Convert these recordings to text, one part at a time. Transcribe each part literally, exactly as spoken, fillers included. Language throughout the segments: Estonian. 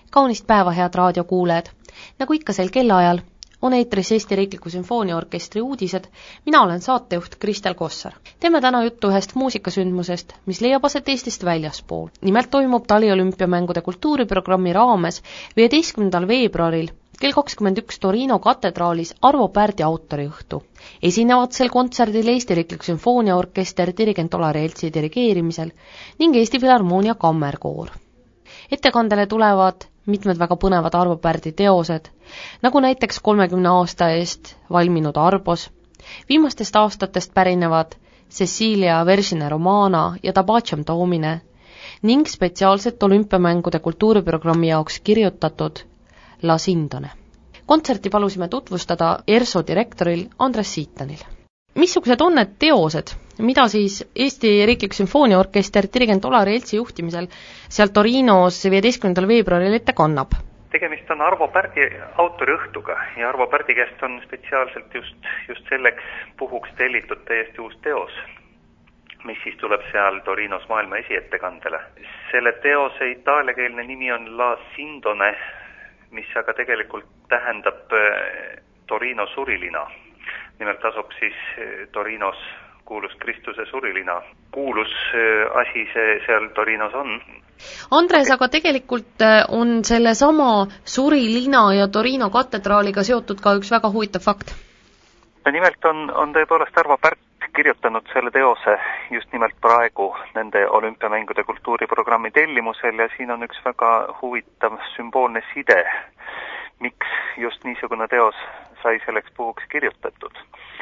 Kaunist päeva, head raadiokuulajad! Nagu ikka sel kellaajal on eetris Eesti Riikliku Sümfooniaorkestri uudised, mina olen saatejuht Kristel Kossar. Teeme täna juttu ühest muusikasündmusest, mis leiab aset Eestist väljaspool. Nimelt toimub taliolümpiamängude kultuuriprogrammi raames viieteistkümnendal veebruaril kell kakskümmend üks Torino katedraalis Arvo Pärdi autoriõhtu. Esinevad sel kontserdil Eesti Riiklik Sümfooniaorkester dirigent Olari Eltsi dirigeerimisel ning Eesti Filharmoonia kammerkoor. Ettekandele tulevad mitmed väga põnevad Arvo Pärdi teosed, nagu näiteks kolmekümne aasta eest valminud Arbos, viimastest aastatest pärinevad Cecilia Vergine Romana ja Tabacem Domine ning spetsiaalselt olümpiamängude kultuuriprogrammi jaoks kirjutatud La Sindone. Kontserti palusime tutvustada ERSO direktoril Andres Siitanil. Missugused on need teosed, mida siis Eesti Riiklik Sümfooniaorkester dirigent Olari Eltsi juhtimisel seal Torinos viieteistkümnendal veebruaril ette kannab? Tegemist on Arvo Pärdi autoriõhtuga ja Arvo Pärdi käest on spetsiaalselt just, just selleks puhuks tellitud täiesti uus teos, mis siis tuleb seal Torinos maailma esiettekandele. Selle teose itaaliakeelne nimi on La Sindone, mis aga tegelikult tähendab Torino surilina. Nimelt asub siis Torinos kuulus Kristuse surilina. Kuulus asi see seal Torinos on. Andres, aga tegelikult on selle sama surilina ja Torino katedraaliga seotud ka üks väga huvitav fakt. Nimelt on, on tõepoolest Arvo Pärt kirjutanud selle teose just nimelt praegu nende olümpiamängude kultuuriprogrammi tellimusel ja siin on üks väga huvitav sümboolne side, miks just niisugune teos sai selleks puhuks kirjutatud.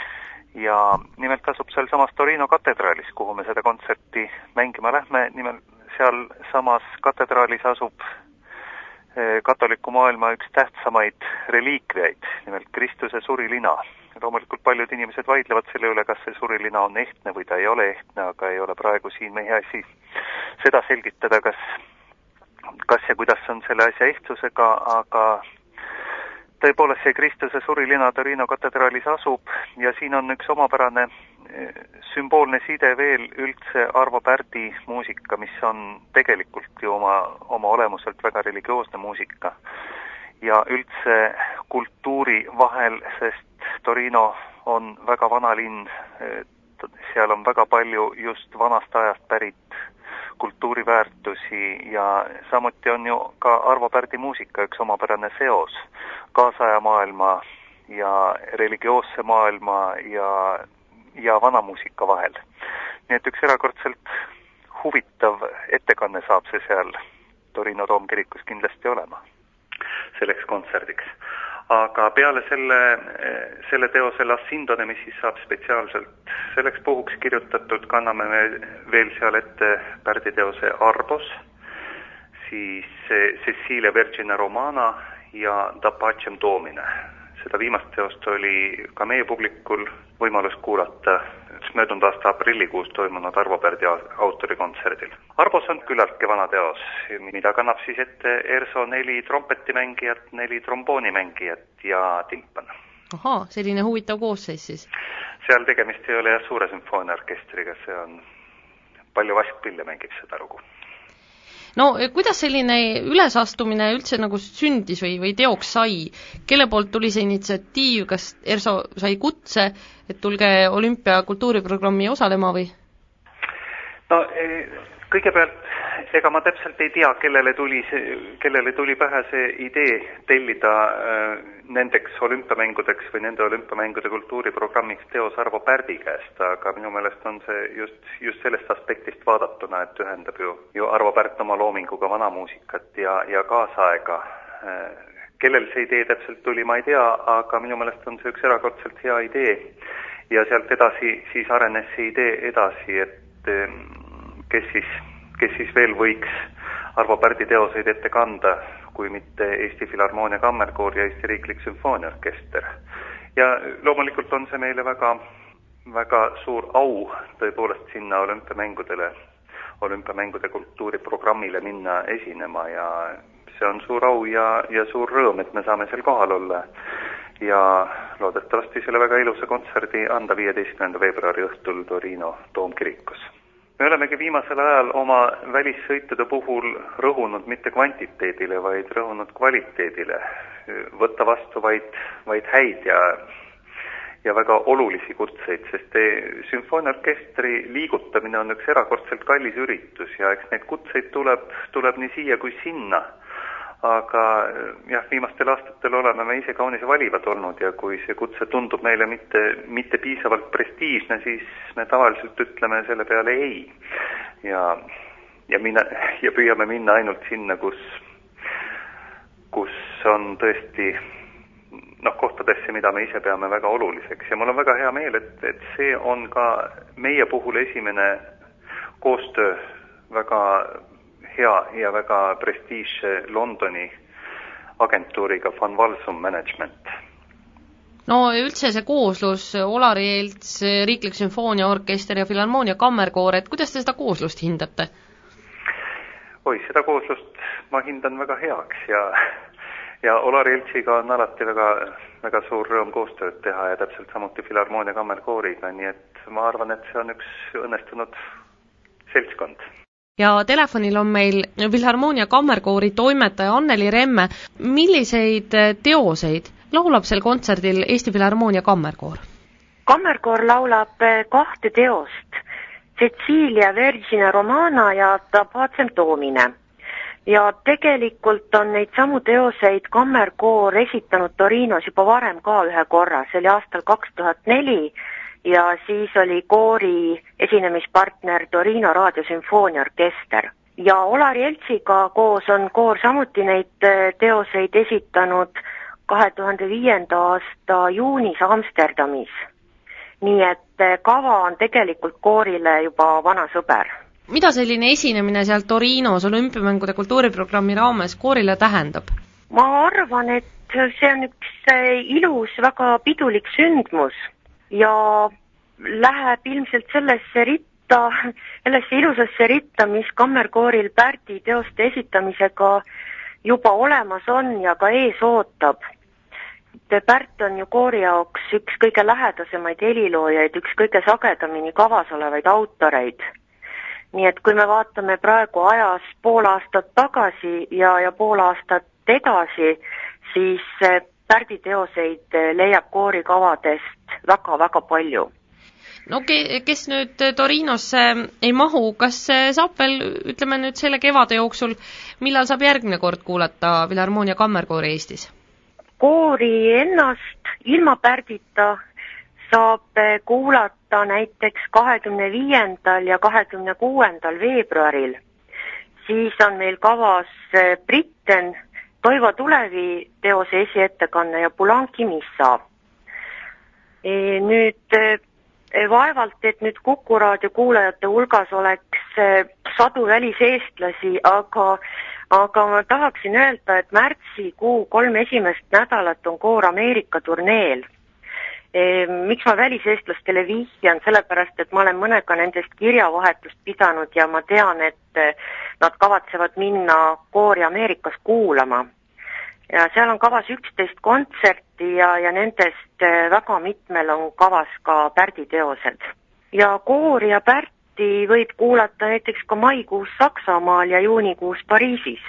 Ja nimelt asub seal samas Torino katedraalis, kuhu me seda kontserti mängima lähme. Nimelt seal samas katedraalis asub katoliku maailma üks tähtsamaid reliikviaid, nimelt Kristuse surilina. Loomulikult paljud inimesed vaidlevad selle üle, kas see surilina on ehtne või ta ei ole ehtne, aga ei ole praegu siin meie asi seda selgitada, kas, kas ja kuidas on selle asja ehtsusega, aga tõepoolest see Kristuse surilina Torino katedraalis asub ja siin on üks omapärane sümboolne side veel üldse Arvo Pärdi muusika, mis on tegelikult ju oma, oma olemuselt väga religioosne muusika ja üldse kultuuri vahel, sest Torino on väga vana linn, seal on väga palju just vanast ajast pärit kultuuriväärtusi ja samuti on ju ka Arvo Pärdi muusika üks omapärane seos kaasaja maailma ja religioosse maailma ja, ja vana muusika vahel. Nii et üks erakordselt huvitav ettekanne saab see seal Torino toomkirikus kindlasti olema selleks kontserdiks. Aga peale selle, selle teose La Sindone, mis siis saab spetsiaalselt selleks puhuks kirjutatud, kanname me veel seal ette Pärdi teose Arbos, siis Cecilia Vergine Romana ja Tabacem Domine. Seda viimast teost oli ka meie publikul võimalus kuulata möödunud aasta aprillikuus toimunud Arvo Pärdi autorikontserdil. Arbos on küllaltki vana teos, mida kannab siis ette ERSO neli trompetimängijat, neli tromboonimängijat ja timpan. Ahaa, selline huvitav koosseis siis. Seal tegemist ei ole jah suure sümfooniaorkestriga, see on palju vaskpille mängib seda lugu. No kuidas selline ülesastumine üldse nagu sündis või, või teoks sai? Kelle poolt tuli see initsiatiiv, kas ERSO sai kutse, et tulge olümpia kultuuriprogrammi osalema või? No kõigepealt, ega ma täpselt ei tea, kellele tuli, see, kellele tuli pähe see idee tellida äh, nendeks olümpiamängudeks või nende olümpiamängude kultuuriprogrammiks teos Arvo Pärdi käest, aga minu meelest on see just, just sellest aspektist vaadatuna, et ühendab ju, ju Arvo Pärt oma loominguga vanamuusikat ja, ja kaasaega. Äh, kellel see idee täpselt tuli, ma ei tea, aga minu meelest on see üks erakordselt hea idee ja sealt edasi siis arenes see idee edasi, et äh, kes siis, kes siis veel võiks Arvo Pärdi teoseid ette kanda, kui mitte Eesti Filharmoonia kammerkoor ja Eesti Riiklik Sümfooniaorkester. Ja loomulikult on see meile väga, väga suur au tõepoolest sinna olümpiamängudele, olümpiamängude kultuuriprogrammile minna esinema ja see on suur au ja, ja suur rõõm, et me saame seal kohal olla ja loodetavasti selle väga ilusa kontserdi anda viieteistkümnenda veebruari õhtul Torino toomkirikus. me olemegi viimasel ajal oma välissõitude puhul rõhunud mitte kvantiteedile, vaid rõhunud kvaliteedile. Võtta vastu vaid, vaid häid ja, ja väga olulisi kutseid, sest sümfooniaorkestri liigutamine on üks erakordselt kallis üritus ja eks neid kutseid tuleb, tuleb nii siia kui sinna. Aga jah, viimastel aastatel oleme me ise kaunis valivad olnud ja kui see kutse tundub meile mitte, mitte piisavalt prestiižne, siis me tavaliselt ütleme selle peale ei. Ja, ja, minna, ja püüame minna ainult sinna, kus, kus on tõesti noh, kohtadesse, mida me ise peame väga oluliseks. Ja mul on väga hea meel, et, et see on ka meie puhul esimene koostöö väga hea ja väga prestiižse Londoni agentuuriga Van Walsum Management. No üldse see kooslus, Olari Elts, Riiklik Sümfooniaorkester ja Filharmoonia Kammerkoor, et kuidas te seda kooslust hindate? Oi, seda kooslust ma hindan väga heaks ja, ja Olari Eltsiga on alati väga, väga suur rõõm koostööd teha ja täpselt samuti Filharmoonia Kammerkooriga, nii et ma arvan, et see on üks õnnestunud seltskond. Ja telefonil on meil Filharmoonia Kammerkoori toimetaja Anneli Remme. Milliseid teoseid laulab sel kontserdil Eesti Filharmoonia Kammerkoor? Kammerkoor laulab kahte teost, Cecilia Vergine Romana ja Tabatsem Domine. Ja tegelikult on neid samu teoseid Kammerkoor esitanud Torinos juba varem ka ühe korra, see oli aastal kaks tuhat neli ja siis oli koori esinemispartner Torino raadiosümfooniaorkester. Ja Olari Eltsiga koos on koor samuti neid teoseid esitanud kahe tuhande viienda aasta juunis Amsterdamis. Nii et kava on tegelikult koorile juba vana sõber. Mida selline esinemine seal Torinos olümpiamängude kultuuriprogrammi raames koorile tähendab? Ma arvan, et see on üks ilus, väga pidulik sündmus. Ja läheb ilmselt sellesse ritta, sellesse ilusasse ritta, mis Kammerkooril Pärdi teoste esitamisega juba olemas on ja ka ees ootab. Pärt on ju koori jaoks üks kõige lähedasemaid heliloojaid, üks kõige sagedamini kavas olevaid autoreid. Nii et kui me vaatame praegu ajas pool aastat tagasi ja, ja pool aastat edasi, siis Pärdi teoseid leiab koori kavadest väga-väga palju. No kes nüüd Torinosse ei mahu, kas saab veel, ütleme nüüd selle kevade jooksul, millal saab järgmine kord kuulata Filharmoonia Kammerkoori Eestis? Koori ennast ilma Pärdita saab kuulata näiteks kahekümne viiendal ja kahekümne kuuendal veebruaril. Siis on meil kavas Britten, Toivo Tulevi teose esiettekanne ja Pulanki missa. E, nüüd vaevalt, et nüüd Kuku raadio kuulajate hulgas oleks sadu väliseestlasi, aga, aga ma tahaksin öelda, et märtsikuu kolm esimest nädalat on koor Ameerika turneel. E, miks ma väliseestlastele vihjan, sellepärast, et ma olen mõnega nendest kirjavahetust pidanud ja ma tean, et nad kavatsevad minna koori Ameerikas kuulama. Ja seal on kavas üksteist kontserti ja, ja nendest väga mitmel on kavas ka Pärdi teosed. Ja koori ja Pärti võib kuulata näiteks ka maikuus Saksamaal ja juunikuus Pariisis.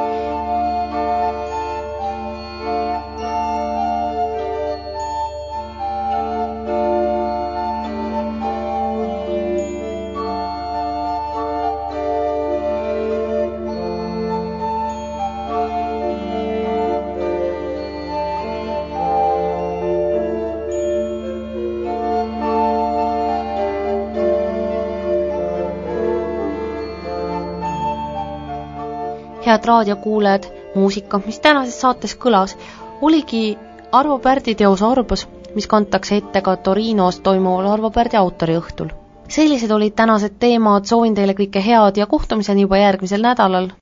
Head raadiokuulajad, muusika, mis tänases saates kõlas, oligi Arvo Pärdi teos Arbos, mis kantakse ette ka Torinos toimuval Arvo Pärdi autoriõhtul. Sellised olid tänased teemad, soovin teile kõike head ja kohtumiseni juba järgmisel nädalal.